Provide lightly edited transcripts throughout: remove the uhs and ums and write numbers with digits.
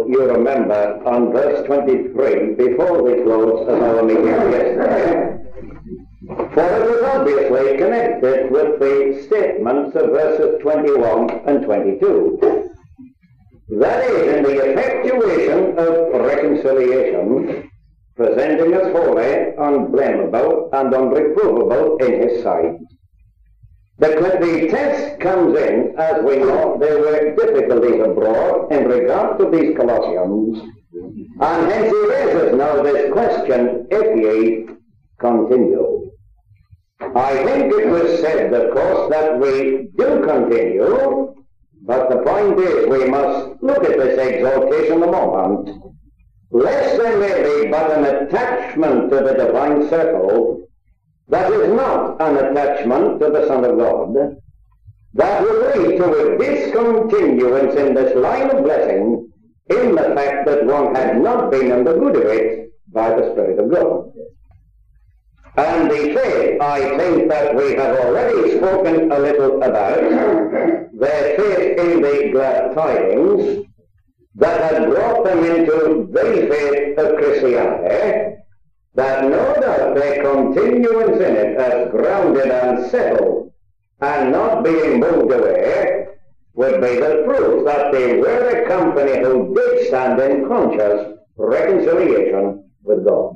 you remember, on verse 23, before we close our meeting yesterday. For it was obviously connected with the statements of verses 21 and 22. That is, in the effectuation of reconciliation, presenting us wholly unblameable and unreprovable in his sight. The test comes in, as we know, there were difficulties abroad in regard to these Colossians, and hence he raises now this question, if ye continue. I think it was said, of course, that we do continue, but the point is we must look at this exhortation a moment, lest there may be but an attachment to the divine circle that is not an attachment to the Son of God, that will lead to a discontinuance in this line of blessing in the fact that one had not been in the good of it by the Spirit of God. And the faith, I think that we have already spoken a little about, their faith in the glad tidings that had brought them into the faith of Christianity, that no doubt their continuance in it as grounded and settled and not being moved away would be the proof that they were a company who did stand in conscious reconciliation with God.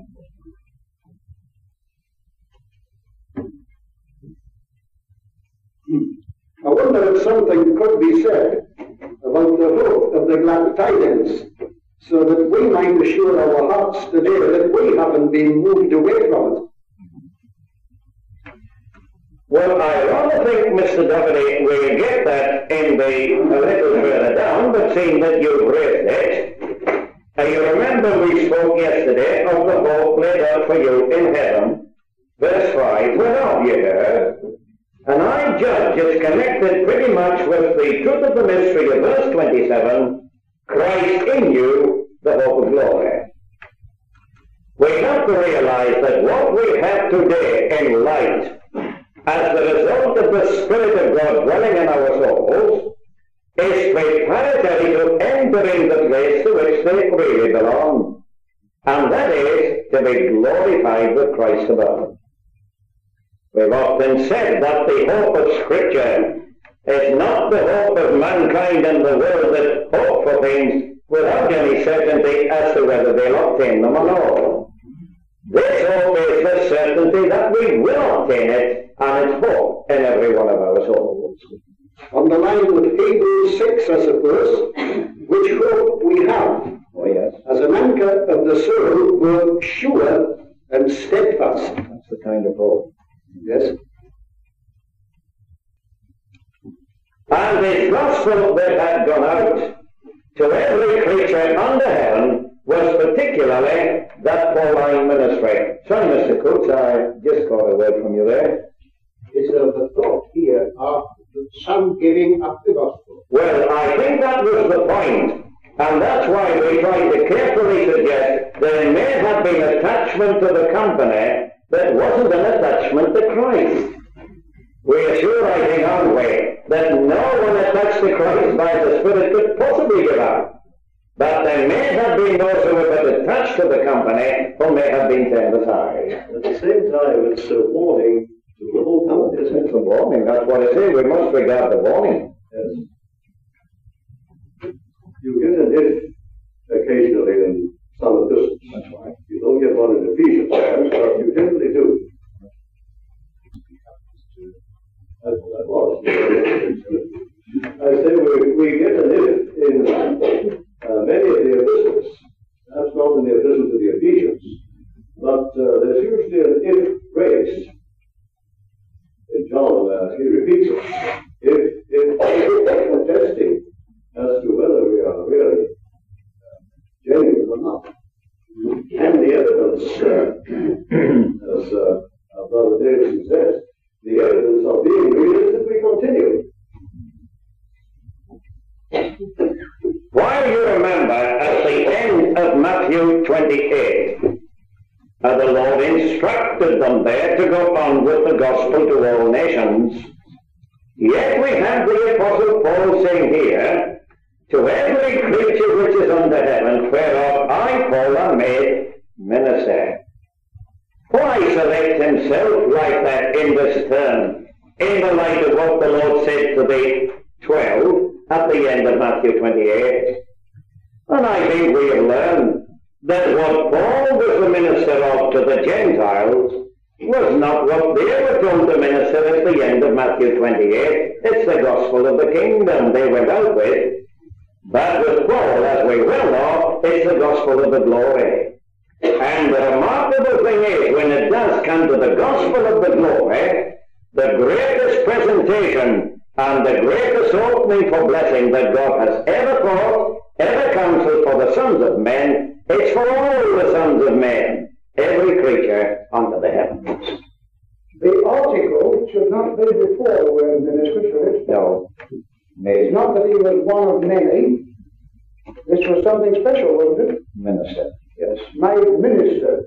I wonder if something could be said about the hope of the glad tidings, so that we might assure our hearts today that we haven't been moved away from it. Well, I rather think, Mr. Doherty, we'll get that in a little further down, but seeing that you've raised it, you remember we spoke yesterday of the hope laid out for you in heaven, verse 5, whereof ye heard, and I judge it's connected pretty much with the truth of the mystery of verse 27, Christ in you, the hope of glory. We have to realize that what we have today in light, as the result of the Spirit of God dwelling in our souls, is preparatory to entering the place to which they really belong, and that is to be glorified with Christ above. We've often said that the hope of Scripture is not the hope of mankind and the world that hope for things without any certainty as to whether they'll obtain them or not. This hope is the certainty that we will obtain it, and it's hope in every one of our souls. On the line with Hebrews 6, I suppose, which hope we have. Oh, yes. As an anchor of the soul, we're sure and steadfast. That's the kind of hope. Yes. And the gospel that had gone out to every creature under heaven was particularly that Pauline ministry. Sorry, Mr. Cooks, I just got a word from you there. Is the thought here of some giving up the gospel? Well, I think that was the point, and that's why we tried to carefully suggest there may have been attachment to the company that wasn't an attachment to Christ. We are sure, I think, aren't we, that no one attached to Christ by the Spirit could possibly give up. But there may have been those who have been attached to the company who may have been turned aside. At the same time, it's a warning to the whole company, isn't it? It's a warning, that's what it is. We must regard the warning. Yes. You get an if occasionally in some epistles. That's right. You don't get one in Ephesians, but you generally do. I say we get an if in many of the epistles. That's not in the epistle to the Ephesians, but there's usually an if phrase. In John, he repeats it. If testing as to whether we are really genuine or not. And the evidence, as Brother Davidson says, the evidence of being real is that we continue. While you remember at the end of Matthew 28, the Lord instructed them there to go on with the gospel to all nations, yet we have the Apostle Paul saying here, to every creature which is under heaven, whereof I, Paul, am made minister. Why select himself like that in this term, in the light of what the Lord said to the 12 at the end of Matthew 28? And I think we have learned that what Paul was the minister of to the Gentiles was not what they were told to minister at the end of Matthew 28. It's the gospel of the kingdom they went out with. But with Paul, as we well know, it's the gospel of the glory. And the remarkable thing is, when it does come to the gospel of the glory, the greatest presentation and the greatest opening for blessing that God has ever taught, ever counseled for the sons of men, it's for all the sons of men, every creature under the heavens. The article should not be before the word minister, should it? No. It's not that he was one of many. This was something special, wasn't it? Minister, yes. Made minister.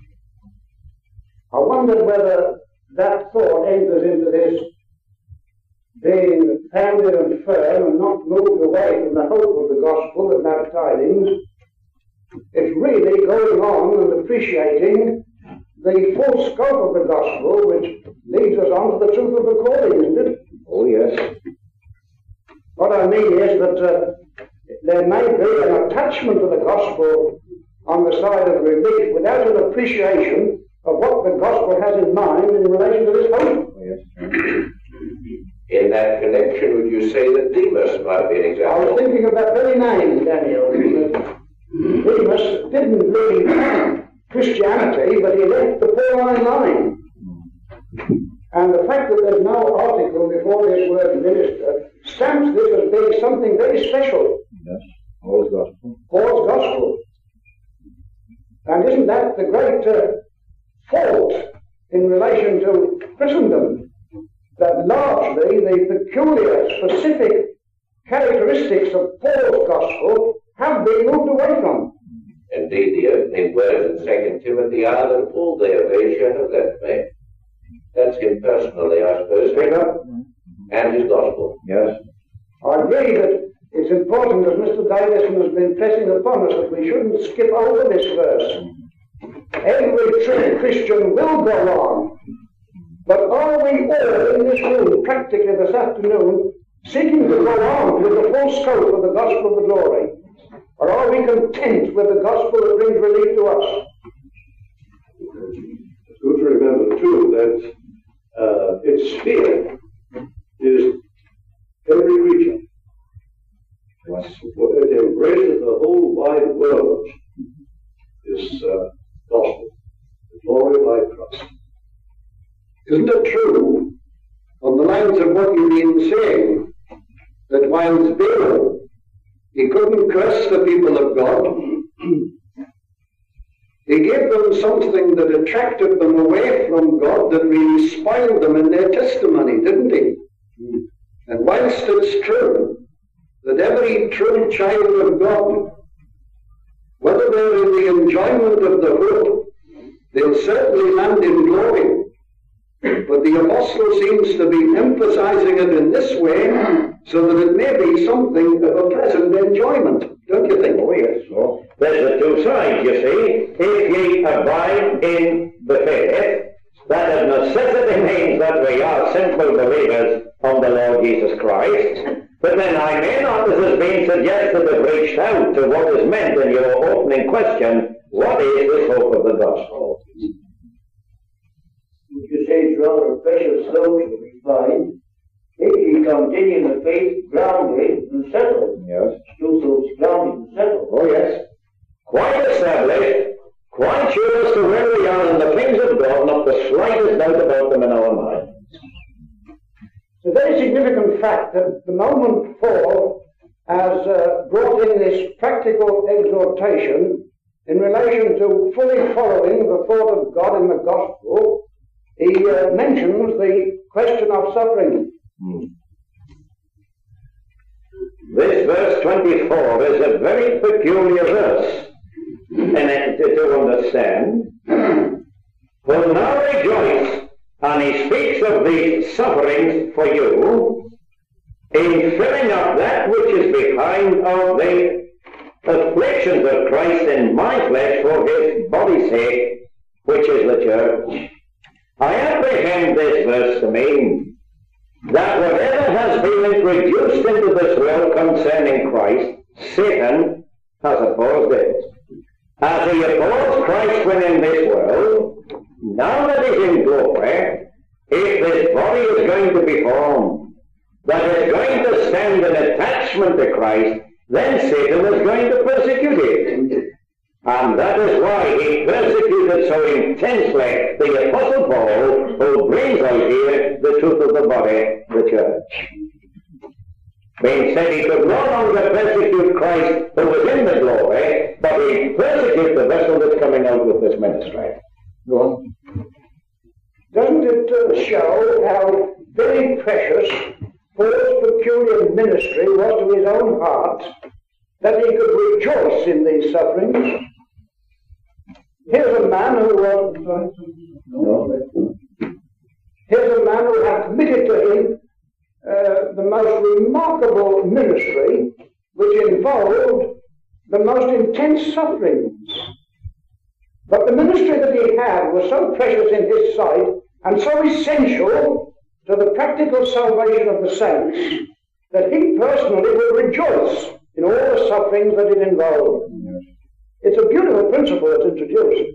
I wondered whether that thought enters into this being founded and firm and not moved away from the hope of the gospel, the glad tidings. It's really going on and appreciating the full scope of the gospel, which leads us on to the truth of the calling, isn't it? Oh, yes. What I mean is that there may be an attachment to the gospel on the side of relief without an appreciation of what the gospel has in mind in relation to this hope. Oh, yes. In that connection, would you say that Demas might be an I example? was thinking of that very name, Daniel. Demas didn't leave Christianity, but he left the Pauline line. And the fact that there's no article before this word minister stamps this as being something very special. Yes, Paul's gospel. Paul's gospel. And isn't that the great fault in relation to Christendom? That largely the peculiar, specific characteristics of Paul's gospel have been moved away from. Indeed, the opening words in 2 Timothy are that all their Asia have left me. That's him personally, I suppose. And his gospel. Yes. I agree that it's important, as Mr. Davison has been pressing upon us, that we shouldn't skip over this verse. Every true Christian will go on. But are we all in this room, practically this afternoon, seeking to go on with the full scope of the gospel of the glory? Or are we content with the gospel that brings relief to us? It's good to remember, too, that its sphere is every creature. It embraces the whole wide world, this gospel, the glory by Christ. Isn't it true, on the lines of what you've been saying, that whilst Balaam, he couldn't curse the people of God, he gave them something that attracted them away from God, that really spoiled them in their testimony, didn't he? And whilst it's true that every true child of God, whether they're in the enjoyment of the hope, they'll certainly land in glory. But the apostle seems to be emphasizing it in this way, so that it may be something of a present enjoyment, don't you think? Oh, yes. So there's the two sides, you see. If ye abide in the faith, that of necessity means that we are simple believers on the Lord Jesus Christ. But then I may not, as has been suggested, have reached out to what is meant in your opening question, what is this hope of the gospel? Would you say it's rather precious those that we find, if you continue in the faith, grounded and settled? Yes. Still so it's grounded and settled. Oh, yes. Quite established, quite sure as to where we are in the things of God, not the slightest doubt about them in our minds. It's a very significant fact that the moment Paul has brought in this practical exhortation in relation to fully following the thought of God in the gospel, he mentions the question of suffering. This verse 24 is a very peculiar verse, and to understand. Will now rejoice, and he speaks of the sufferings for you, in filling up that which is behind of the afflictions of Christ in my flesh for his body's sake, which is the church. I apprehend this verse to mean that whatever has been introduced into this world concerning Christ, Satan has opposed it. As he opposed Christ when in this world, now that he's in glory, if this body is going to be formed, that is going to stand in attachment to Christ, then Satan is going to persecute it. And that is why he persecuted so intensely the Apostle Paul, who brings out here the truth of the body, the church. Being said he could no longer persecute Christ who was in the glory, but he persecutes the vessel that's coming out with this ministry. Go on. Doesn't it show how very precious Paul's peculiar ministry was to his own heart, that he could rejoice in these sufferings? Here's a man who had committed to him the most remarkable ministry, which involved the most intense sufferings. But the ministry that he had was so precious in his sight and so essential to the practical salvation of the saints that he personally would rejoice in all the sufferings that it involved. It's a beautiful principle that's introduced.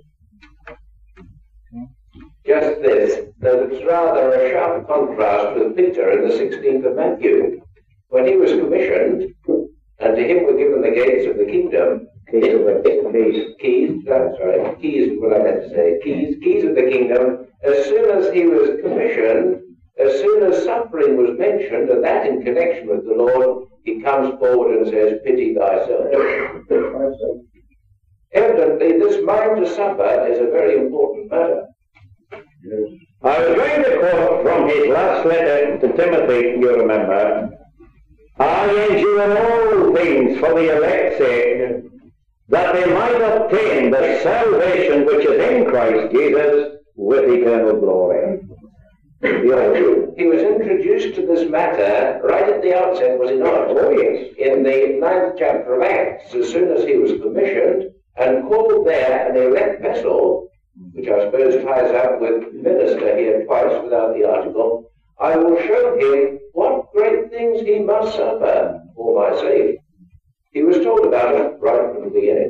Just this, that it's rather a sharp contrast with Peter in the 16th of Matthew, when he was commissioned, and to him were given the gates of the kingdom. Keys, that's right, keys is what I meant to say, keys of the kingdom. As soon as he was commissioned, as soon as suffering was mentioned, and that in connection with the Lord, he comes forward and says, pity thyself. Evidently, this mind to suffer is a very important matter. I was going to quote from his last letter to Timothy, you remember, I endure all things for the elect's sake, that they might obtain the salvation which is in Christ Jesus with eternal glory. He was introduced to this matter right at the outset, was he not? Oh, yes. In the 9th chapter of Acts, as soon as he was commissioned and called there an elect vessel, which I suppose ties up with minister here twice without the article, I will show him what great things he must suffer for my sake. He was told about it right from the beginning.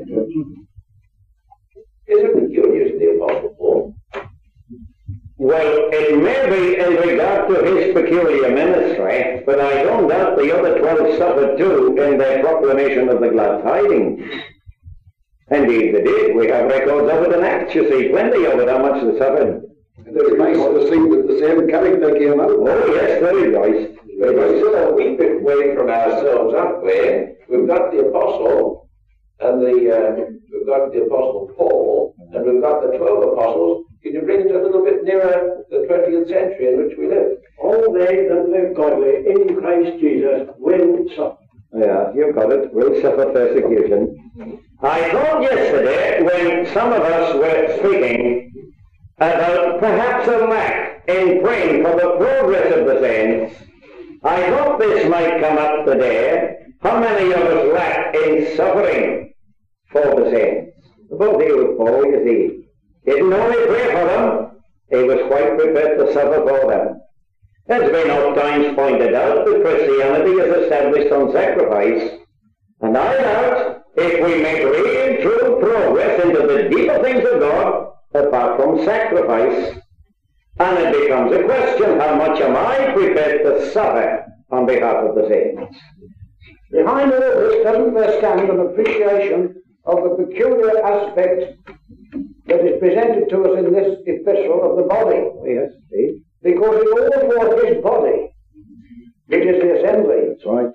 Is it peculiar to the Apostle Paul? Well, it may be in regard to his peculiar ministry, but I don't doubt the other 12 suffered too in their proclamation of the glad tidings. Indeed they did. We have records of it in Acts, you see, plenty of it, how much they suffered. And it's nice to see that the same character came out. Oh yes, they rejoiced. We're still a wee bit away from ourselves, aren't we? We've got the Apostle, and we've got the Apostle Paul, and we've got the 12 apostles. Can you bring it a little bit nearer the 20th century in which we live? All they that live godly in Christ Jesus will suffer. Yeah, you've got it. Will suffer persecution. I thought yesterday, when some of us were speaking about perhaps a lack in praying for the progress of the saints, I thought this might come up today. How many of us lack in suffering for the saints? Both he with Paul, you see. He didn't only pray for them, he was quite prepared to suffer for them. As been oft times pointed out, that Christianity is established on sacrifice, and I doubt if we make real true progress into the deeper things of God apart from sacrifice, and it becomes a question, how much am I prepared to suffer on behalf of the saints? Behind all this, doesn't there stand an appreciation of the peculiar aspect that is presented to us in this epistle of the body? Yes, see? Because it's all for his body, which is the assembly. That's right.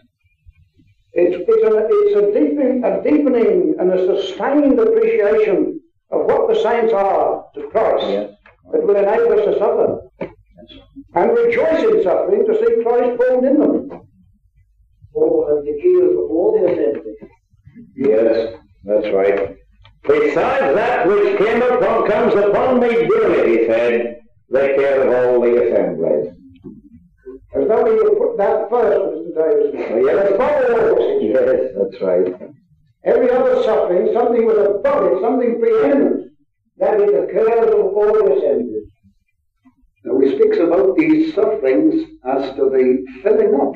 It's a deepening and a sustained appreciation of what the saints are to Christ, yes, that will enable us to suffer. Yes. And rejoice in suffering to see Christ formed in them. Oh, the key of all the assembly. Yes, that's right. Besides that which comes upon me daily, he said, the care of all the assemblies. As though he would put that first, Mr. Every other suffering, something was above it, something preeminent. That is the curse of all the assemblies. Now he speaks about these sufferings as to the filling up.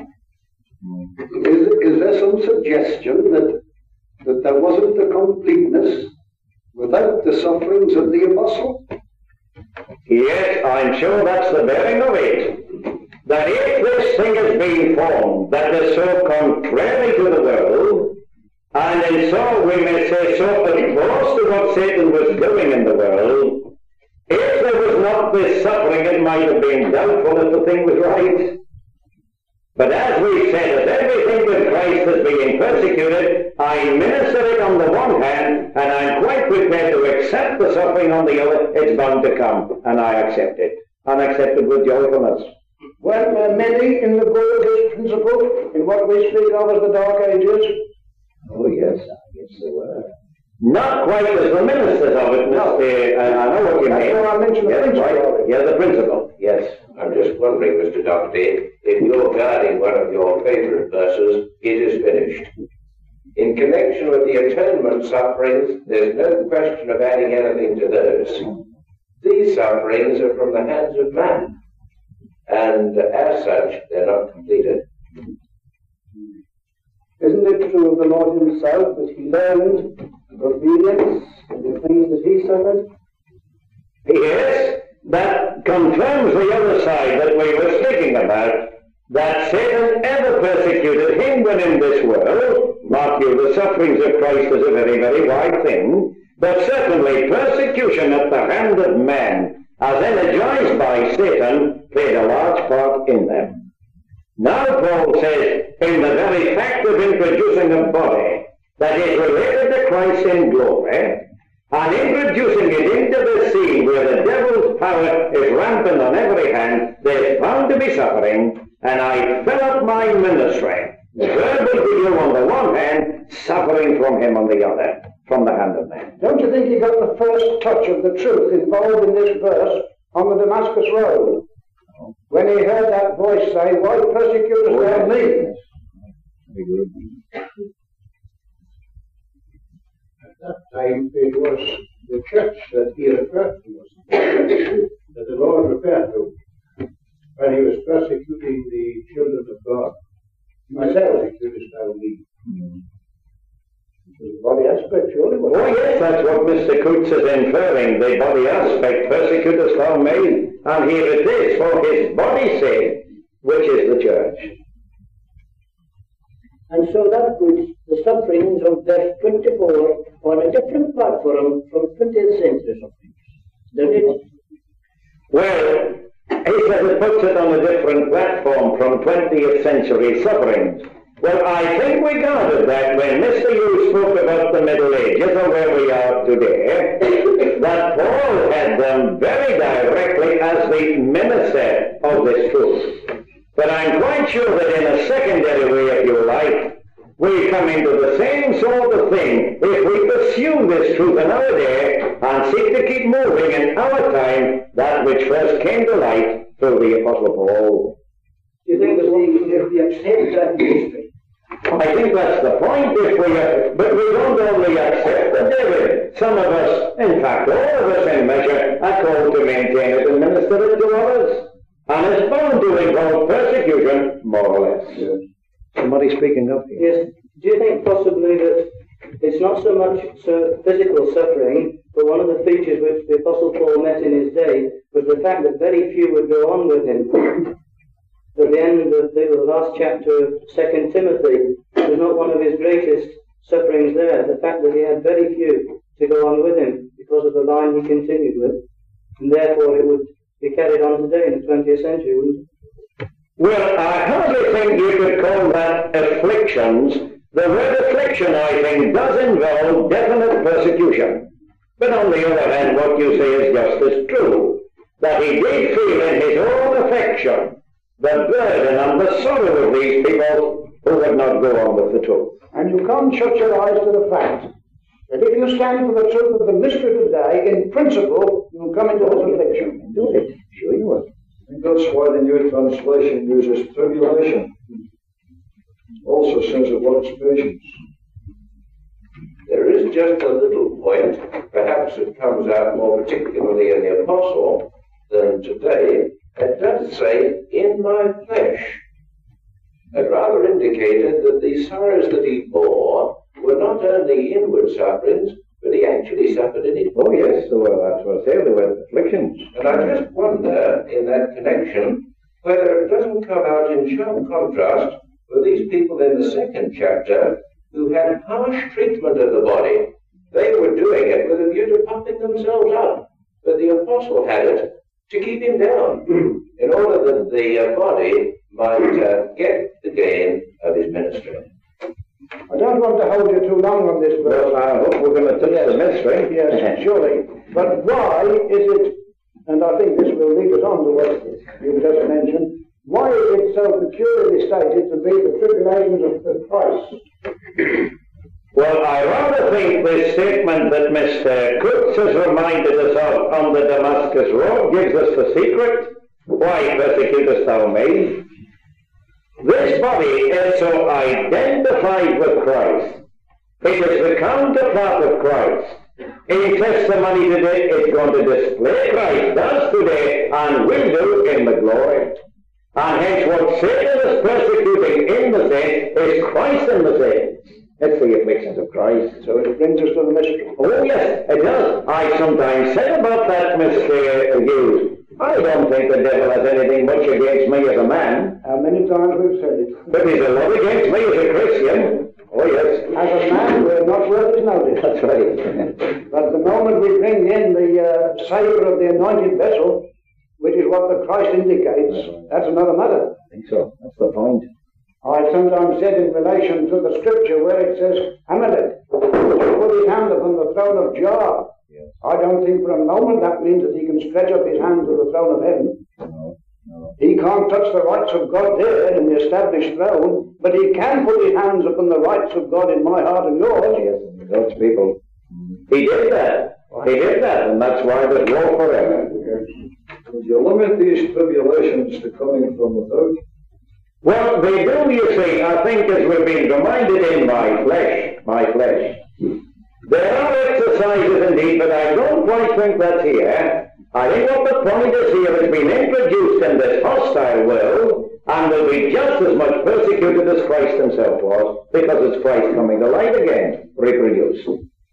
Is there some suggestion that there wasn't the completeness without the sufferings of the apostle? Yes, I'm sure that's the bearing of it. That if this thing has been formed that is so contrary to the world, and in so we may say so opposed to what Satan was doing in the world, if there was not this suffering, it might have been doubtful if the thing was right. But as we said, that everything with Christ is being persecuted, I minister it on the one hand, and I'm quite prepared to accept the suffering on the other. It's bound to come, and I accept it. And accept it with joyfulness. Well, many in the good of this principle, in what we speak of as the Dark Ages. Oh, yes, there were. Not quite as the ministers of it, Mr. I know what you mean. That's why I mentioned the principle of it. Yeah, the principle, yes. I'm just wondering, Mr. Doherty, if you're guarding one of your favourite verses, it is finished. In connection with the atonement sufferings, there's no question of adding anything to those. These sufferings are from the hands of man, and as such, they're not completed. Isn't it true of the Lord himself that he learned obedience in the things that he suffered? Yes, that confirms the other side that we were speaking about, that Satan ever persecuted him when in this world. Mark you, the sufferings of Christ is a very, very wide thing, but certainly persecution at the hand of man, as energized by Satan, played a large part in them. Now Paul says, in the very fact of introducing a body that is related to Christ in glory, and introducing it into the scene where the devil's power is rampant on every hand, there's bound to be suffering, and I fill up my ministry, verbal to you on the one hand, suffering from him on the other, from the hand of man. Don't you think he got the first touch of the truth involved in this verse on the Damascus Road? When he heard that voice say, "Why persecutest thou me?" At that time, it was the church that he referred to, that the Lord referred to, when he was persecuting the children of God. Myself, persecutest thou me. The body aspect, surely. Oh yes, that's what Mr. Coates is inferring, the body aspect, persecutest thou me, and here it is, for his body's sake, which is the church. And so that puts the sufferings of verse 24 on a different platform from 20th century sufferings, doesn't it? Well, he says it puts it on a different platform from 20th century sufferings. Well, I think we gathered that when Mr. Hughes spoke about the Middle Ages, or where we are today, that Paul had them very directly as the minister of this truth. But I'm quite sure that in a secondary way, if you like, we come into the same sort of thing if we pursue this truth in our day and seek to keep moving in our time that which first came to light through the Apostle Paul. Do you think that if we accept that mystery? I think that's the point, but we don't only accept the David. Some of us, in fact all of us in measure, are called to maintain it and minister it to others. And it's bound to involve persecution, more or less. Yes. Somebody speaking up here. Yes. Do you think possibly that it's not so much physical suffering, but one of the features which the Apostle Paul met in his day was the fact that very few would go on with him? At the end of the last chapter of 2 Timothy, was not one of his greatest sufferings there, the fact that he had very few to go on with him because of the line he continued with, and therefore it would be carried on today in the 20th century, wouldn't it? Well, I hardly think you could call that afflictions. The word affliction, I think, does involve definite persecution. But on the other hand, what you say is just as true, that he did feel in his own affection the burden and the sorrow of these people who would not go on with the truth. And you can't shut your eyes to the fact that if you stand for the truth of the mystery today, in principle, you'll come into this affliction. Do it. Sure you will. I think that's why the New Translation uses tribulation. Also says it works patience. just a little point, perhaps it comes out more particularly in the Apostle than today. It does say, in my flesh. It rather indicated that the sorrows that he bore were not only inward sufferings, but he actually suffered in his body. Oh, yes, that's what I say, there were afflictions. And I just wonder, in that connection, whether it doesn't come out in sharp contrast with these people in the second chapter who had harsh treatment of the body. They were doing it with a view to puffing themselves up, but the apostle had it to keep him down, in order that the body might get the gain of his ministry. I don't want to hold you too long on this verse. Well, I hope we're going to touch the ministry. Yes, surely. But why is it, and I think this will lead us on to what you just mentioned, why is it so peculiarly stated to be the tribulations of Christ? Well, I rather think this statement that Mr. Coates has reminded us of on the Damascus Road gives us the secret. Why persecutest thou me? This body is so identified with Christ. It is the counterpart of Christ. In testimony today, it's going to display Christ does today and will do in the glory. And hence what Satan is persecuting in the saints is Christ in the saints. It's the afflictions of Christ. So it brings us to the mystery. Oh yes, it does. I sometimes said about that, Mr. Hughes, I don't think the devil has anything much against me as a man. How many times we've said it. But he's a lot against me as a Christian. Oh yes. As a man, we're not worth his notice. That's right. But the moment we bring in the savour of the anointed vessel, which is what the Christ indicates, that's another matter. I think so. That's the point. I sometimes said in relation to the scripture where it says, Amalek put his hand upon the throne of Jah. Yes. I don't think for a moment that means that he can stretch up his hand to the throne of heaven. No, no. He can't touch the rights of God there in the established throne, but he can put his hands upon the rights of God in my heart and yours. Yes, and those people. He did that. He did that, and that's why there's war forever. Would you limit these tribulations to coming from without? Well, they do, you see, I think, as we've been reminded in my flesh. There are exercises indeed, but I don't quite think that's here. I think what the point is here has been introduced in this hostile world and will be just as much persecuted as Christ himself was, because it's Christ coming to light again, reproduced.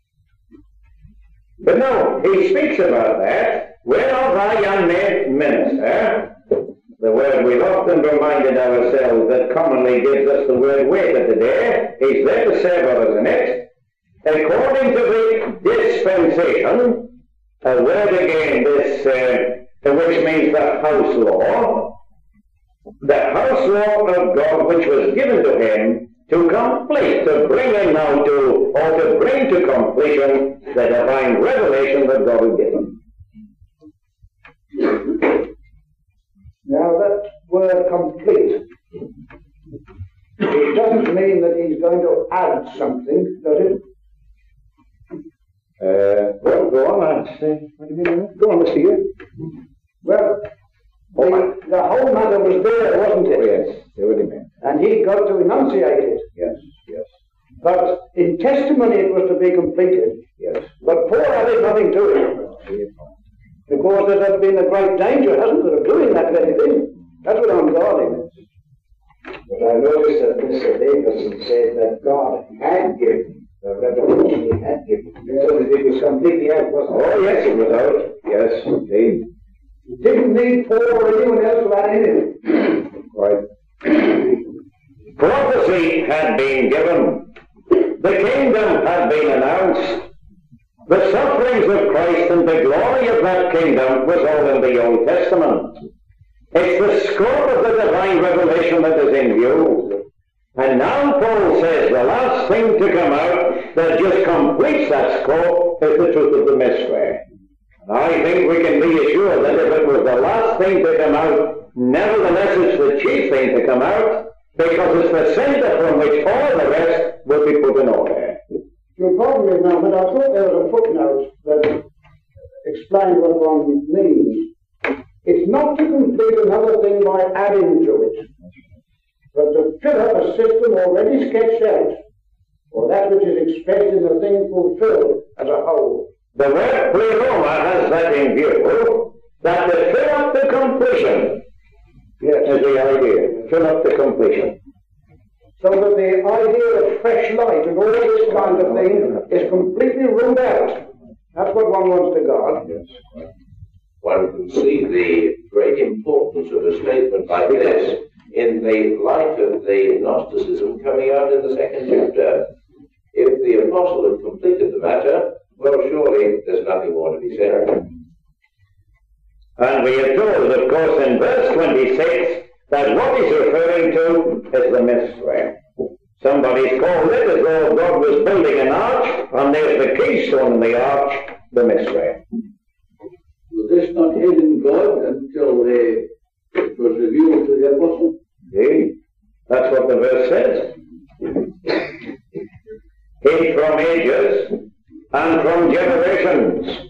But no, he speaks about that. Whereof I am made minister. The word we've often reminded ourselves that commonly gives us the word waiter today. He's there to serve us in it. According to the dispensation, a word again, this, which means the house law. The house law of God which was given to him to complete, to bring him now to, or to bring to completion the divine revelation that God had given. Now that word complete, it doesn't mean that he's going to add something, does it? Well, go on, what do you mean? Go on, Mr. Hugh. Well, the whole matter was there, wasn't it? Oh, yes, see what he meant. And he got to enunciate it. Yes, yes. But in testimony it was to be completed. Yes. But Paul added nothing to it. Because there's been a great danger, hasn't there, of doing that very thing. That's what I'm guarding. But I noticed that Mr. Davidson said that God had given the revelation he had given. So that it was completely out, wasn't it? Oh, yes, it was out. Yes, indeed. He didn't need Paul or anyone else to add anything. Right. Prophecy had been given. The kingdom had been announced. The sufferings of Christ and the glory of that kingdom was all in the Old Testament. It's the scope of the divine revelation that is in view. And now Paul says the last thing to come out that just completes that scope is the truth of the mystery. And I think we can be assured that if it was the last thing to come out, nevertheless it's the chief thing to come out, because it's the center from which all the rest will be put in order. You'll pardon me now, but I thought there was a footnote that explained what one means. It's not to complete another thing by adding to it, but to fill up a system already sketched out, or that which is expressed in the thing fulfilled as a whole. The word pleroma has that in view, that to fill up the completion is the idea, fill up the completion. So that the idea of fresh light and all this kind of thing is completely ruled out. That's what one wants to guard. Yes. One can see the great importance of a statement like this in the light of the Gnosticism coming out in the second chapter. If the apostle had completed the matter, well, surely there's nothing more to be said. And we are told, of course, in verse 26, that what he's referring to is the mystery. Somebody's called it as though God was building an arch, and there's the keystone in the arch, the mystery. Was this not hid in God until it was revealed to the apostle? See? That's what the verse says. Hid from ages and from generations,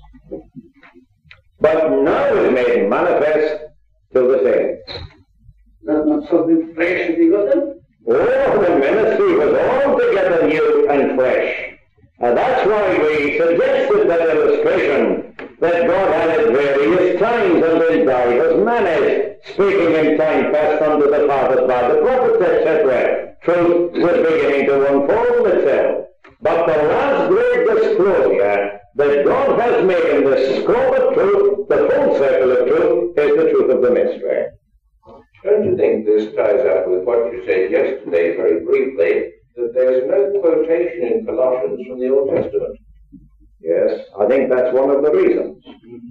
but now is made manifest to the saints. That's not something fresh that he got in? Oh, the ministry was altogether new and fresh. And that's why we suggested that illustration that God had at various times and in divers manners, speaking in time past unto the fathers by the prophets, etc. Truth was beginning to unfold itself. But the last great disclosure that God has made in the scope of truth, the full circle of truth, is the truth of the mystery. Don't you think this ties up with what you said yesterday very briefly, that there's no quotation in Colossians from the Old Testament? Yes, I think that's one of the reasons.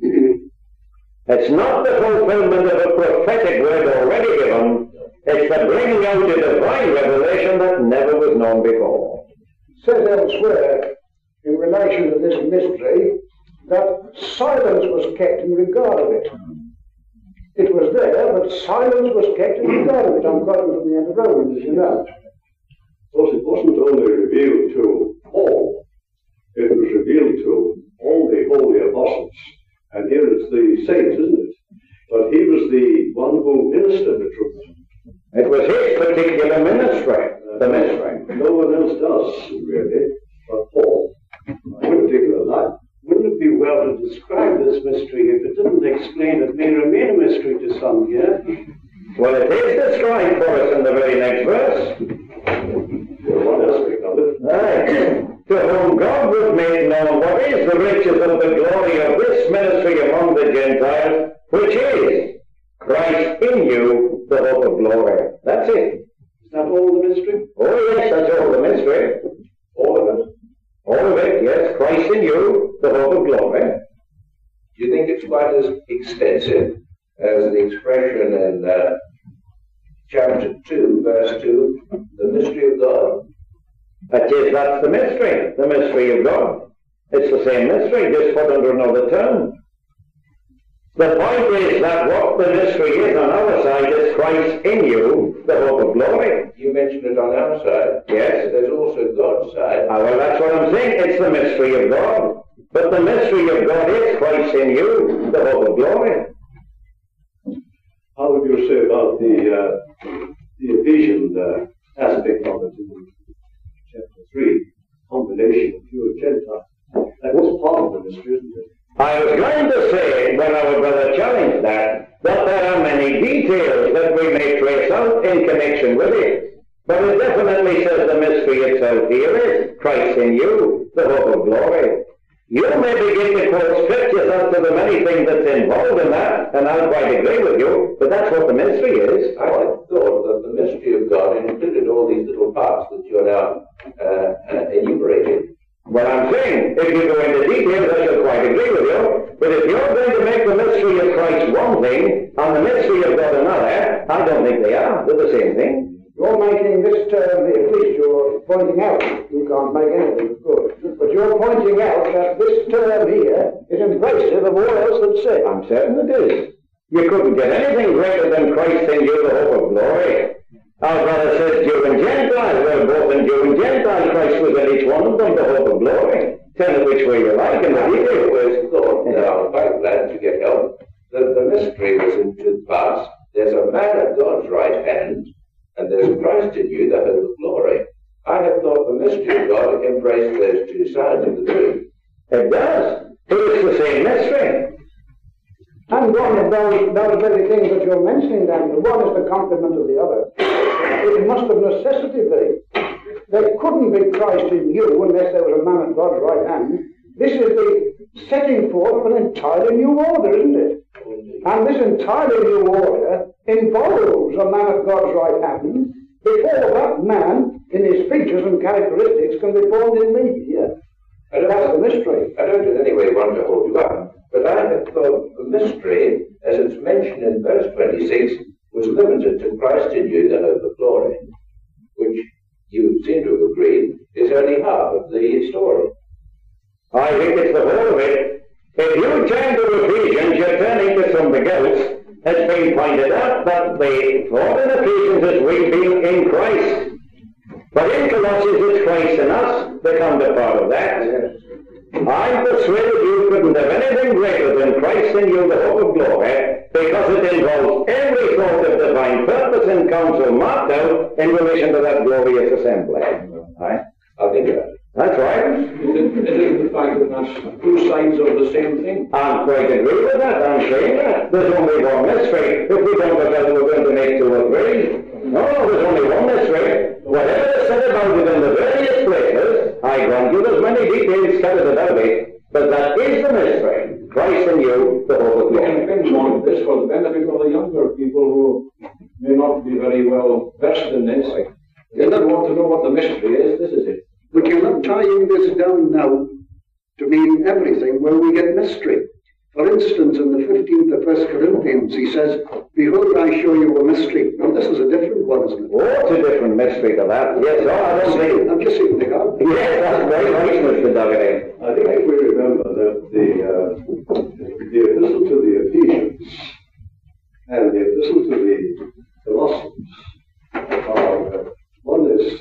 It's not the fulfillment of a prophetic word already given, it's the bringing out a divine revelation that never was known before. It says elsewhere, in relation to this mystery, that silence was kept in regard of it. It was there, but silence was kept in regard of it. I'm quoting from the end of Romans, as you know. Of course, it wasn't only revealed to Paul, it was revealed to all the holy apostles. And here it's the saints, isn't it? But he was the one who ministered the truth. It was his particular ministry, the mystery. No one else does, really, but Paul, in particular life. Wouldn't it be well to describe this mystery if it didn't explain it may remain a mystery to some here? Well, it is described for us in the very next verse. One aspect of it. Right. To whom God would make known what is the riches of the glory of this ministry among the Gentiles, which is Christ in you, the hope of glory. That's it. Is that all the mystery? Oh yes, that's all the mystery. All of it. All of it, yes. Christ in you, the hope of glory. Do you think it's quite as extensive as the expression in chapter 2, verse 2, the mystery of God? That's the mystery of God. It's the same mystery, just put under another term. The point is that what the mystery is on our side is Christ in you, the hope of glory. You mentioned it on our side. Yes. There's also God's side. Well, that's what I'm saying. It's the mystery of God. But the mystery of God is Christ in you, the hope of glory. How would you say about the Ephesian aspect of it in chapter 3, combination of Jew and Gentile? That was part of the mystery, isn't it? I was going to say, when our brother challenged that there are many details that we may trace out in connection with it. But it definitely says the mystery itself here is Christ in you, the hope of glory. You may begin to quote scriptures as to the many things that's involved in that, and I'll quite agree with you, but that's what the mystery is. I had thought that the mystery of God included all these little parts that you're now enumerating. Well, I'm saying, if you go into details, I shall quite agree with you, but if you're going to make the mystery of Christ one thing, and the mystery of God another, I don't think they are. They're the same thing. You're making this term, at least you're pointing out, you can't make anything good, but you're pointing out that this term here is embracive of all else that's said. I'm certain it is. You couldn't get anything greater than Christ in you, the hope of glory. Our brother says Jew and Gentile. Well, both in Jew and Gentile, Christ was in each one of them, the hope of glory. Tell it which way you like, and the detail was thought. Now, I'm quite glad to get help. The mystery was in two parts. There's a man at God's right hand, and there's Christ in you, the hope of glory. I had thought the mystery of God sides of the tree. It does. It is the same mystery. And one of those very things that you're mentioning, Daniel, one is the complement of the other. It must of necessity be. There couldn't be Christ in you unless there was a man at God's right hand. This is the setting forth of an entirely new order, isn't it? And this entirely new order involves a man at God's right hand before that man, in his features and characteristics, can be formed in me. Yeah. That's the mystery. I don't in any way want to hold you up, but I have thought the mystery, as it's mentioned in verse 26, was limited to Christ in you, the hope of glory, which you seem to have agreed is only half of the story. I think it's the whole of it. If you turn to Ephesians, you're turning to something else. It's been pointed out that the thought in Ephesians is we being in Christ. But in Colossians, it's Christ in us that comes a part of that. I'm persuaded you couldn't have anything greater than Christ in you, the hope of glory, because it involves every thought of divine purpose and counsel marked out in relation to that glorious assembly. Right? I'll think about it. That's right. It is the fact that that's two sides of the same thing. I'm quite agree with that. I'm saying that. There's only one mystery. If we don't have that, we're going to make two or three. No, there's only one mystery. Whatever is said about it in the various places, I grant you there's many details scattered about it, but that is the mystery. Christ in you, the hope of We glory. can pinch on this for the benefit of the younger people who may not be very well versed in this. They don't want to know what the mystery is. This is it. But you're not tying this down now to mean everything where we get mystery. For instance, in the 15th of 1 Corinthians, he says, behold, I show you a mystery. Now, this is a different one, isn't it? Oh, it's a different mystery to that. Yes, I don't think. I'm just saying, Yes, that's very right, Mr. Dougherty. I think if we remember that the epistle to the Ephesians and the epistle to the Colossians are, one is,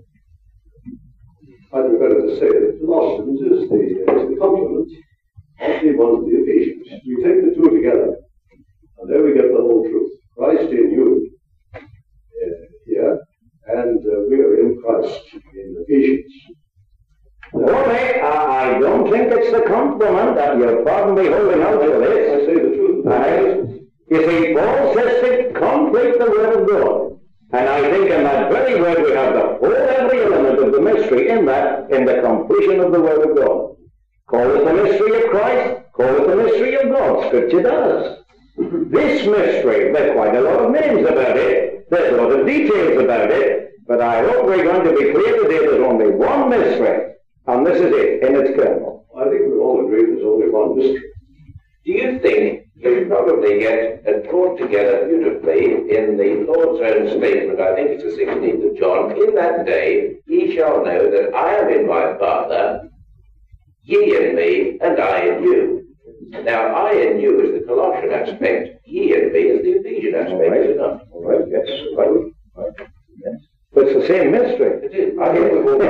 I'd be better to say that Colossians is the complement of the one of the Ephesians. We take the two together, and there we get the whole truth. Christ in you, here, and we are in Christ in Ephesians. Only, I don't think it's the compliment that you're probably holding out to I this. say the truth. You see, Paul says to complete the word of God. And I think in that very word we have the whole every element of the mystery in that, in the completion of the word of God. Call it the mystery of Christ, call it the mystery of God. Scripture does. This mystery, there's quite a lot of names about it, there's a lot of details about it, but I hope we're going to be clear today there's only one mystery, and this is it, in its kernel. I think we all agree there's only one mystery. Do you think you probably get it brought together beautifully in the Lord's own statement, I think it's the 16th of John, in that day ye shall know that I am in my Father, ye in me, and I in you. Now, I in you is the Colossian aspect, ye in me is the Ephesian aspect, is it not? All right, yes, right. Yes. But it's the same mystery. It is. I think we will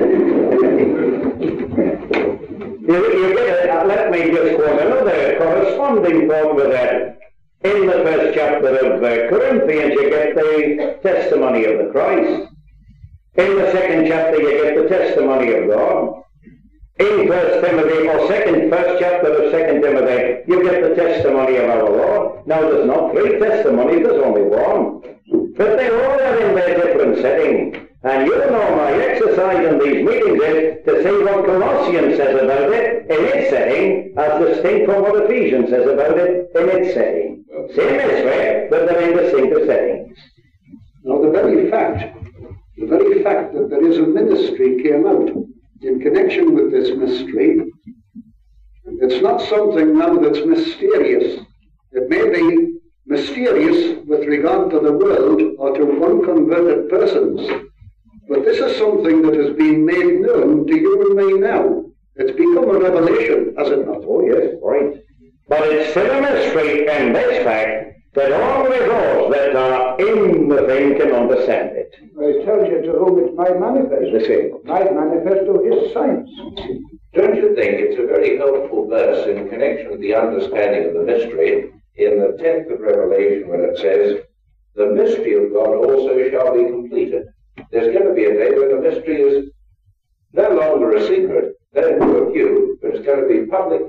You get it. Let me just quote another corresponding thought with that. In the first chapter of Corinthians, you get the testimony of the Christ. In the second chapter, you get the testimony of God. In First chapter of 2 Timothy, you get the testimony of our Lord. Now, there's not three testimonies, there's only one. But they all are in their different setting. And you know my exercise in these meetings is to see what Colossians says about it in its setting, as distinct from what Ephesians says about it in its setting. Same mystery, but they're in distinctive settings. Now, the very fact that there is a ministry came out in connection with this mystery. It's not something now that's mysterious. It may be mysterious with regard to the world or to unconverted persons, but this is something that has been made known to you and me now. It's become a revelation, has it not? Oh yes, right. But it's still a mystery in this fact that only those that are in the thing can understand it. It tells you to whom it's made manifest. The same. Made manifest to his saints. Don't you think it's a very helpful verse in connection with the understanding of the mystery in the 10th of Revelation when it says, the mystery of God also shall be completed. There's going to be a day when the mystery is no longer a secret. Then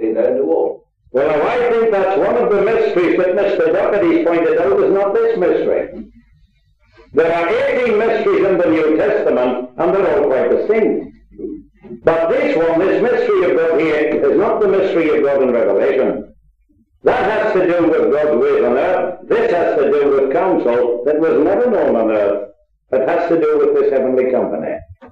be known to all. Well, now, I think that's one of the mysteries that Mr. Doherty's pointed out is not this mystery. There are 18 mysteries in the New Testament, and they're all quite distinct. But this one, this mystery of God here, is not the mystery of God in Revelation. That has to do with God's ways on earth. This has to do with counsel that was never known on earth. It has to do with this heavenly company.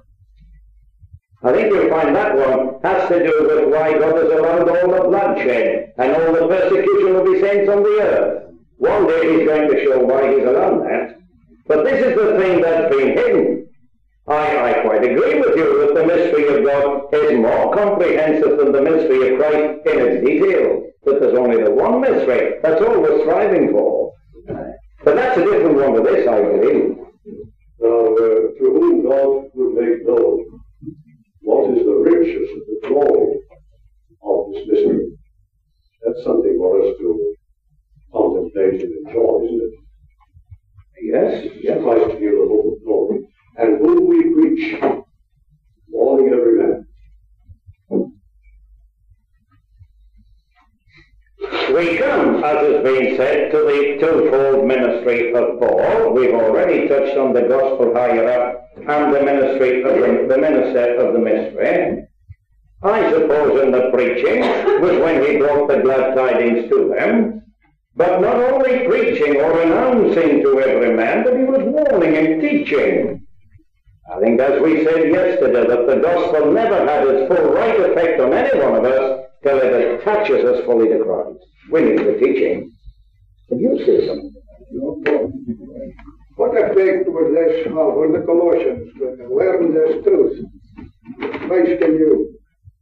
I think you'll find that one has to do with why God has allowed all the bloodshed and all the persecution of his saints on the earth. One day he's going to show why he's allowed that. But this is the thing that's been hidden. I quite agree with you that the mystery of God is more comprehensive than the mystery of Christ in its details. But there's only the one mystery. That's all we're striving for. But that's a different one to this, I believe. Now, to whom God would make known what is the riches of the glory of this mystery. That's something for us to contemplate and enjoy, isn't it? Yes. Christ to give the hope of glory. And whom we preach, warning every man. We come, as has been said, to the twofold ministry of Paul. We've already touched on the gospel higher up and the ministry of the minister of the mystery. I suppose in the preaching was when he brought the glad tidings to them, but not only preaching or announcing to every man, but he was warning and teaching. I think, as we said yesterday, that the gospel never had its full right effect on any one of us till it attaches us fully to Christ. We need the teaching. Did you say something? What effect was this on the Colossians when they learned this truth? Christ in you.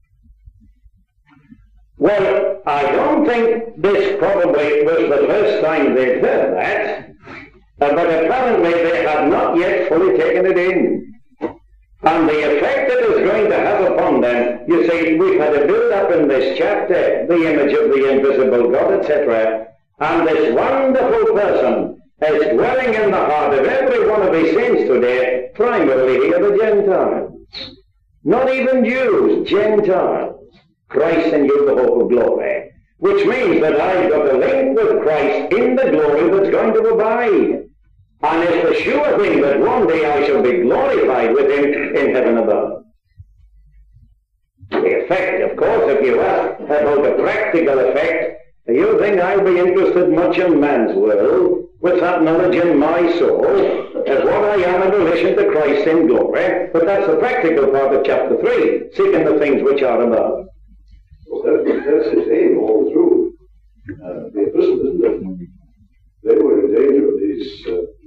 Well, I don't think this probably was the first time they'd heard that, but apparently they had not yet fully taken it in. And the effect it is going to have upon them, you see, we've had a build-up in this chapter, the image of the invisible God, etc. And this wonderful person is dwelling in the heart of every one of his saints today, primarily here the Gentiles. Not even Jews, Gentiles. Christ in you, the hope of glory. Which means that I've got a link with Christ in the glory that's going to abide. And it's the sure thing that one day I shall be glorified with him in heaven above. The effect, of course, if you ask about the practical effect, you think I'll be interested much in man's world, with that knowledge in my soul, as what I am in relation to Christ in glory, but that's the practical part of chapter 3, seeking the things which are above. Well, that's his aim all through. The epistle, isn't it? They were in danger of these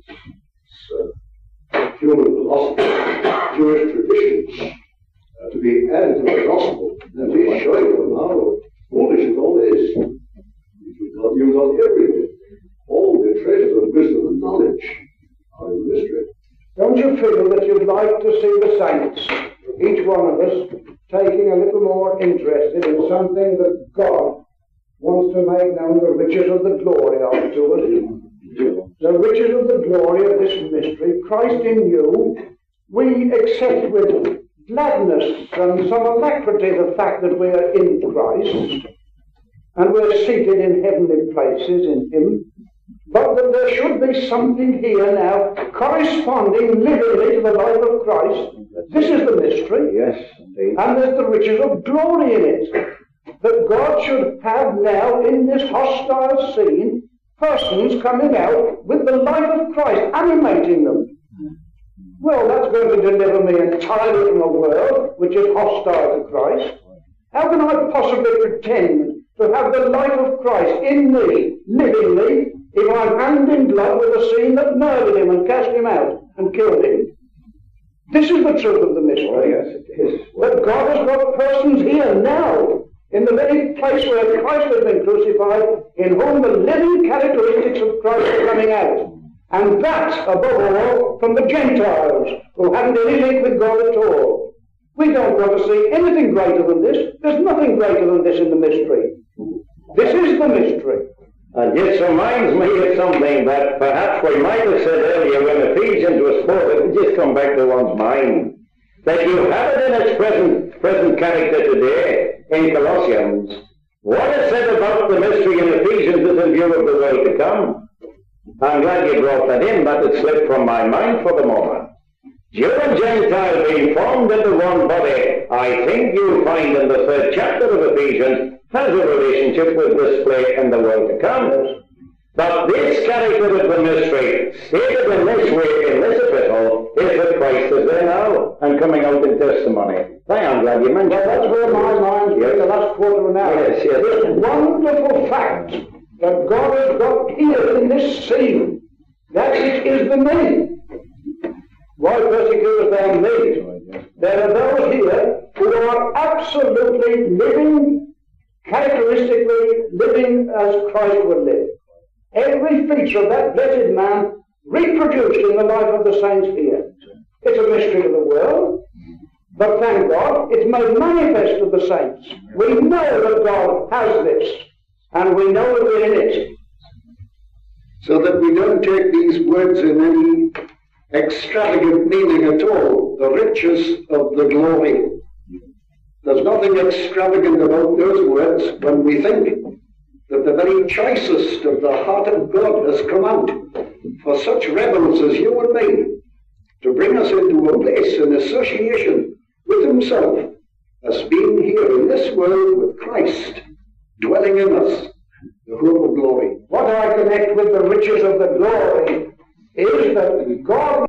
human philosophy, Jewish traditions, to be added to the gospel. And he's showing them how foolish it all is. You've got everything. All the treasures of wisdom and knowledge are in the mystery. Don't you feel that you'd like to see the saints, each one of us, taking a little more interested in something that God wants to make known the riches of the glory of to us? The riches of the glory of this mystery, Christ in you, we accept with gladness and some alacrity the fact that we are in Christ, and we're seated in heavenly places in him, but that there should be something here now corresponding literally to the life of Christ. This is the mystery. Yes, indeed. And there's the riches of glory in it. That God should have now in this hostile scene persons coming out with the life of Christ animating them. Well, that's going to deliver me entirely from a world which is hostile to Christ. How can I possibly pretend to have the life of Christ in me, livingly, if I'm hand in glove with a scene that murdered him and cast him out and killed him? This is the truth of the mystery. Oh, yes, it is. That God has got persons here now, in the very place where Christ has been crucified, in whom the living characteristics of Christ are coming out. And that, above all, from the Gentiles, who haven't any link with God at all. We don't want to see anything greater than this. There's nothing greater than this in the mystery. This is the mystery. And this reminds me of something that perhaps we might have said earlier when Ephesians was quoted. It just come back to one's mind. That you have it in its present character today in Colossians, What is said about the mystery in Ephesians is in view of the world to come. I'm glad you brought that in. That had slipped from my mind for the moment. Jew and Gentile being formed into one body, I think you'll find in the 3rd chapter of Ephesians, has a relationship with display in the world to come. But this character of the mystery, stated in this way in this epistle, is that Christ is there now and coming out in testimony. I am glad you mentioned that. That's where my mind's been the last quarter of an hour. Yes, yes. This wonderful fact that God has got here in this scene, that it is the me. Why persecutest thou me? There are those here who are absolutely living, characteristically living as Christ would live. Every feature of that blessed man reproduced in the life of the saints here. It's a mystery of the world, but thank God, it's made manifest to the saints. We know that God has this, and we know that we're in it. So that we don't take these words in any extravagant meaning at all. The riches of the glory. There's nothing extravagant about those words when we think that the very choicest of the heart of God has come out for such rebels as you and me, to bring us into a place in association with himself as being here in this world with Christ dwelling in us, the hope of glory. What I connect with the riches of the glory is that God.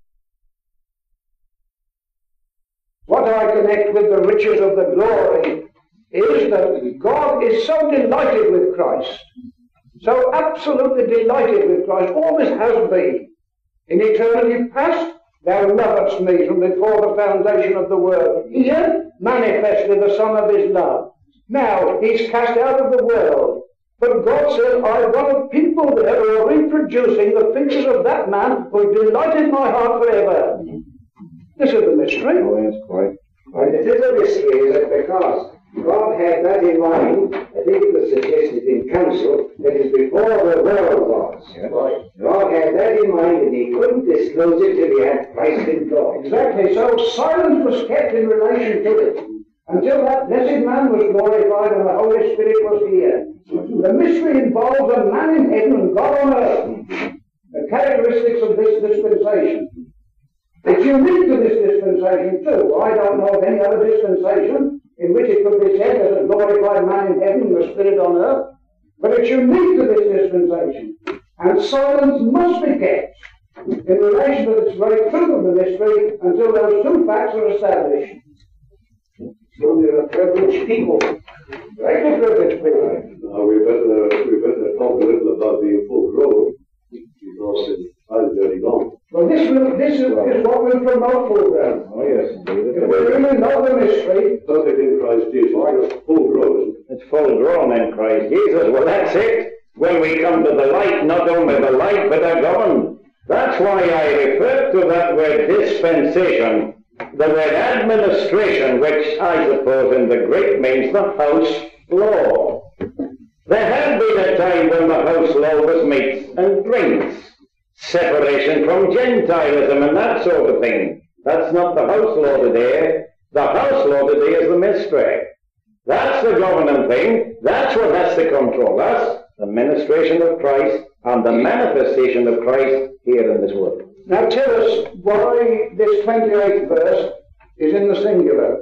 What I connect with the riches of the glory is that God is so delighted with Christ, so absolutely delighted with Christ, always has been. In eternity past, thou lovest me from before the foundation of the world. Here, manifestly the Son of his love. Now, he's cast out of the world. But God said, I've got a people there who are reproducing the features of that man who delighted my heart forever. This is the mystery. Oh, yes, quite. And it is a mystery, is it? Because God had that in mind. I think it was suggested in council that is before the world was. Yes. God had that in mind, and he couldn't disclose it till he had Christ in glory. Exactly. So silence was kept in relation to it until that blessed man was glorified and the Holy Spirit was here. The mystery involves a man in heaven and God on earth. The characteristics of this dispensation. It's unique to this dispensation too. I don't know of any other dispensation in which it could be said there's a glorified man in heaven and the Spirit on earth. But it's unique to this dispensation. And silence must be kept in relation to this very truth of the mystery until those two facts are established. So they're a privileged people. Greatly privileged people. Now we better talk a little about being full grown, because it's very long. Well, this is what we promote full grown. Oh, yes, indeed. If we really know the mystery, Perfect in Christ Jesus. Full grown. It's full grown in Christ Jesus. Well, that's it. When we come to the light, not only the light, but are governed. That's why I refer to that word dispensation, the word administration, which I suppose in the Greek means the house law. There had been a time when the house law was meats and drinks, separation from Gentilism and that sort of thing. That's not the house law today. The house law today is the mystery. That's the governing thing. That's what has to control us, the ministration of Christ and the manifestation of Christ here in this world. now tell us why this 28th verse is in the singular.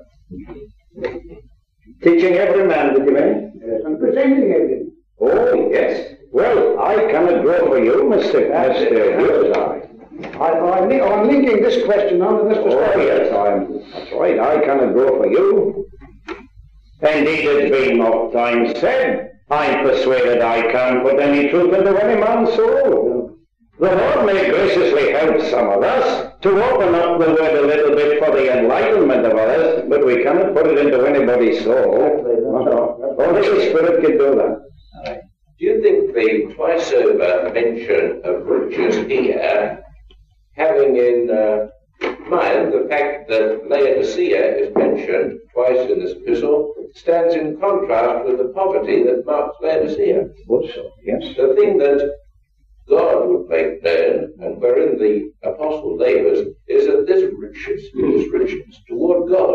Teaching every man, did you mean? Yes, and presenting everything. Oh, yes. Well, I cannot grow for you, Mr. I'm linking this question on to this discussion. Oh, yes, that's right. I cannot grow for you. Indeed, it's been oft times said, I'm persuaded I can't put any truth into any man's soul. The Lord may graciously help some of us to open up the word a little bit for the enlightenment of others, but we cannot put it into anybody's soul. Only the Spirit can do that. Do you think the twice over mention of riches here, having in mind the fact that Laodicea is mentioned twice in this epistle, stands in contrast with the poverty that marks Laodicea? Also, yes. The thing that God would make known, and wherein the apostle labors, is that this riches toward God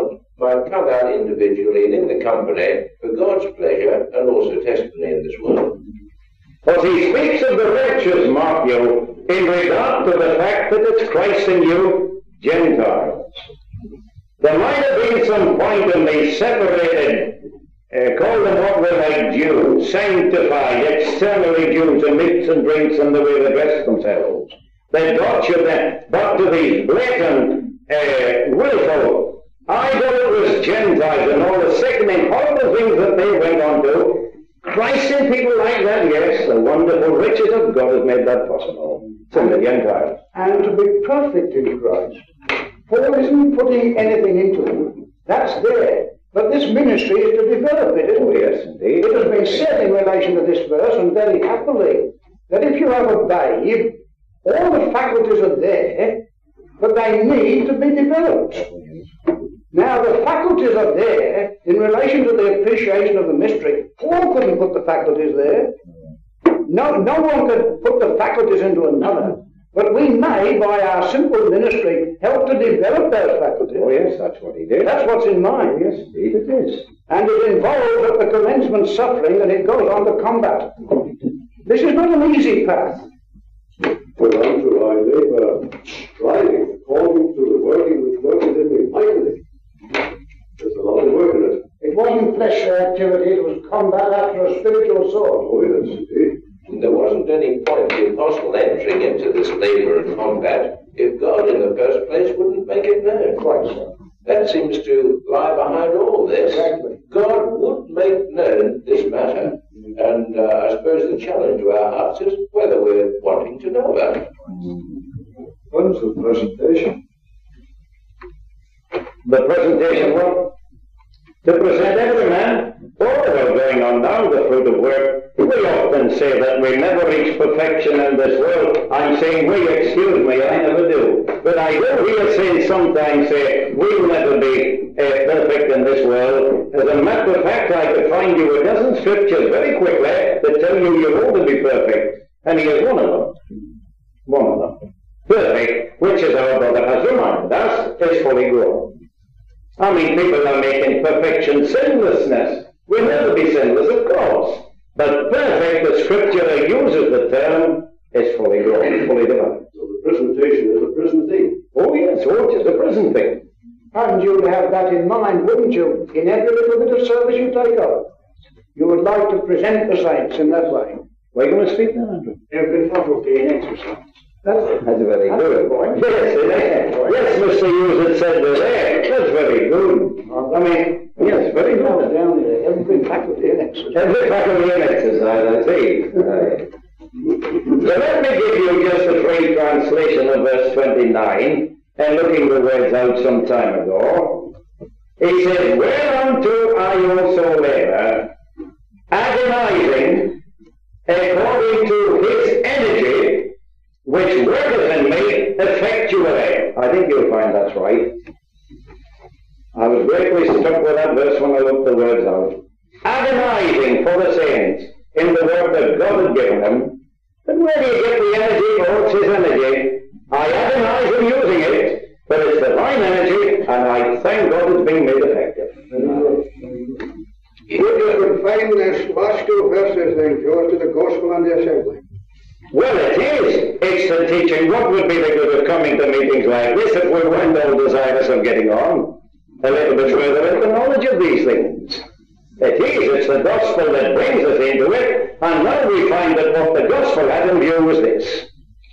might come out individually and in the company for God's pleasure and also testimony in this world. But he speaks of the riches, mark you, in regard to the fact that it's Christ in you, Gentiles. There might have been some point in the separated, call them what we like Jews, sanctified, externally Jews, and meats and drinks and the way they dress themselves. That God should then, but to these blatant, willful, idolatrous Gentiles and all the sickening, horrible things that they went on to, Christ in people like that, yes, the wonderful riches of God has made that possible. It's in the Gentiles. And to be perfect in Christ. Paul isn't putting anything into it. That's there. But this ministry is to develop it, isn't it? Yes, indeed. It has been said in relation to this verse, and very happily, that if you have a babe, all the faculties are there, but they need to be developed. Now, the faculties are there in relation to the appreciation of the mystery. Paul couldn't put the faculties there. No one could put the faculties into another. But we may, by our simple ministry, help to develop those faculties. Oh, yes, that's what he did. That's what's in mind. Yes, indeed it is. And it involves at the commencement suffering, and it goes on to combat. This is not an easy path. Well, unto I labour, striving, according to the working which worketh in me mightily. There's a lot of work in it. It wasn't fleshly activity, it was combat after a spiritual sword. Oh, yes, indeed. There wasn't any point in the apostle entering into this labour and combat if God in the first place wouldn't make it known. Quite so. That seems to lie behind all this. Exactly. God would make known this matter. And I suppose the challenge to our hearts is whether we're wanting to know about it. When's the presentation? The presentation, well, to present every man, all we're going on now, the fruit of work. We often say that we never reach perfection in this world. I'm saying we, excuse me, I never do. But I do hear saints sometimes say, we'll never be perfect in this world. As a matter of fact, I could find you a dozen scriptures very quickly that tell you you're all to be perfect. And here's one of them. One of them. Perfect, which is our brother has reminded us, is fully grown. I mean, people are making perfection sinlessness. We'll never be sinless, of course. But perfect, the scripture uses the term, is fully grown, fully developed. So the presentation is a present thing. Oh yes, it is a present thing. And you'd have that in mind, wouldn't you, in every little bit of service you take up? You would like to present the saints in that way. We're going to speak now, Andrew. Every faculty in exercise. That's very good. Point. Yes, it is. Yes, Mr. Hughes had said we're there. That's very good. I mean, yes, very good. Down here, every faculty in exercise. Every faculty in exercise, I see. So let me give you just a free translation of verse 29, and looking the words out some time ago. He says, whereunto I also labour, agonizing according to his energy, which worketh in me effectually. I think you'll find that's right. I was greatly struck with that verse when I looked the words out. Agonizing for the saints in the work that God had given them. But where do you get the energy for? What's his energy? I agonize in using it, but it's divine energy, and I thank God it's being made effective. You just confine this last two verses then, George, to the gospel and the assembly. Well, it is. It's the teaching. What would be the good of coming to meetings like this if we weren't all desirous of getting on a little bit further into knowledge of these things? It is. It's the gospel that brings us into it, and now we find that what the gospel had in view was this.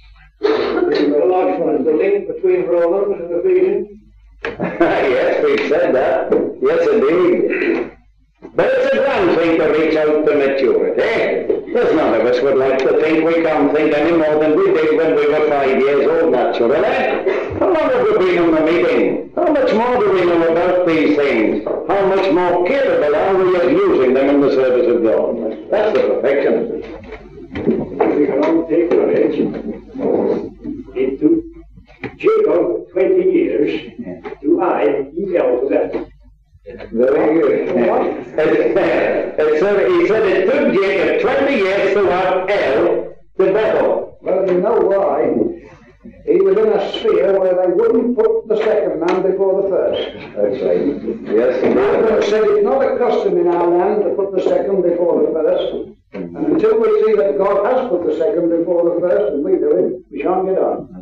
The link between Romans and Ephesians. Yes, we've said that. Yes, indeed. But it's a grand thing to reach out to maturity. There's none of us would like to think we can't think any more than we did when we were 5 years old, naturally. How long have we been in the meeting? How much more do we know about these things? How much more capable are we of using them in the service of God? That's the perfection. We can all take courage. It took Jacob 20 years to hide Esau to that. Very good. He said it took Jacob 20 years to have El to Bethel. Well, you know why. He was in a sphere where they wouldn't put the second man before the first. That's right. Yes, Margaret said it's not a custom in our land to put the second before the first. And until we see that God has put the second before the first, and we do it, we shan't get on.